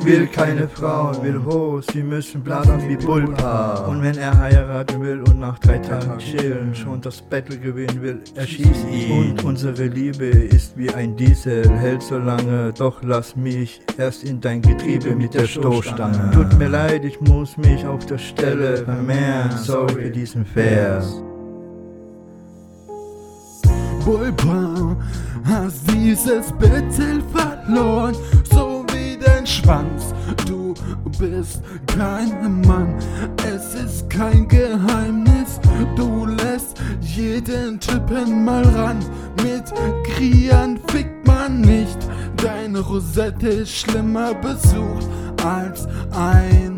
will keine Frau, will Hoes, sie müssen blasen wie Bullpa. Und wenn er heiraten will und nach 3 Tagen chillen schon das Battle gewinnen will, erschieß ihn. Und unsere Liebe ist wie ein Diesel, hält so lange, doch lass mich erst in dein Getriebe mit der Stoßstange. Tut mir leid, ich muss mich auf der Stelle vermehren, sorry für diesen Vers. Bullpa, hast dieses Battle verloren, so wie dein Schwanz. Du bist kein Mann, es ist kein Geheimnis. Du lässt jeden Typen mal ran. Mit Krian fickt man nicht. Deine Rosette ist schlimmer besucht als ein